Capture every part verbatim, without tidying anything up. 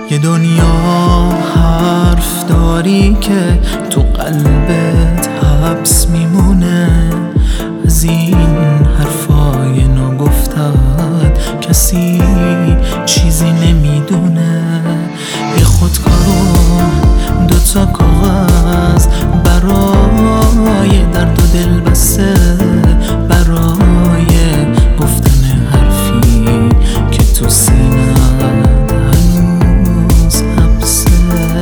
یه دنیا حرف داری که تو قلبت حبس میمونه، از این حرفای نگفتت کسی چیزی نمیدونه. یه خودکار دوتا کاغذ برای درد و دل بسته، برای گفتن حرفی که تو سینت هنوز حبسه.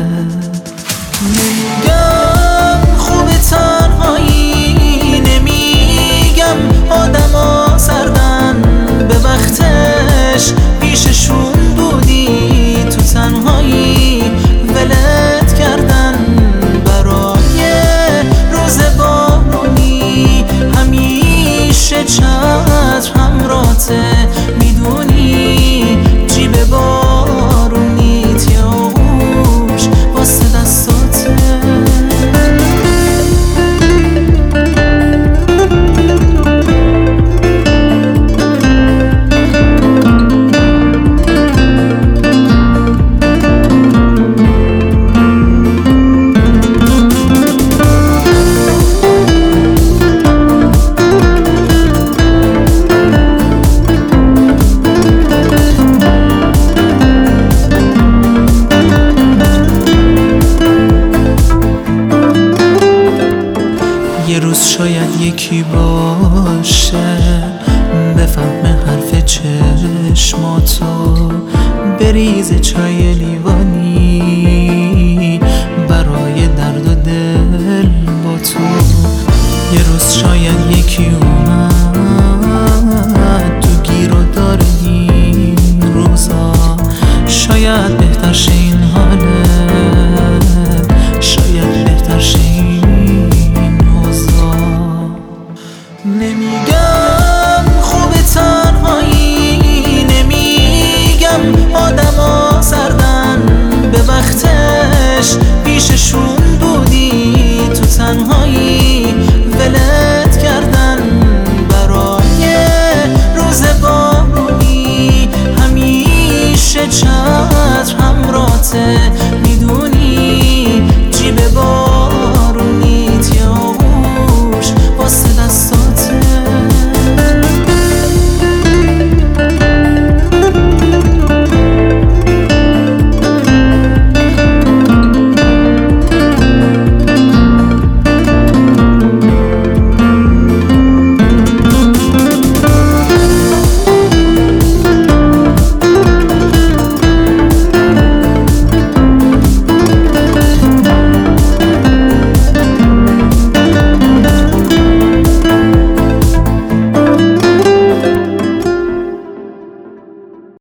نمیگم خوب تنهایی، نمیگم آدما سردن به وقتش پیششون بودی تو تنهایی ولت کردن برای روز بارونی. همیشه چتر همراته میدونی، جیب بارونی تیاوش واسه دستاته. یه روز شاید یکی باشه بفهمه حرف چشماتو، بریزه چای لیوانی برای درد و دل با تو. یه روز شاید یکی اومد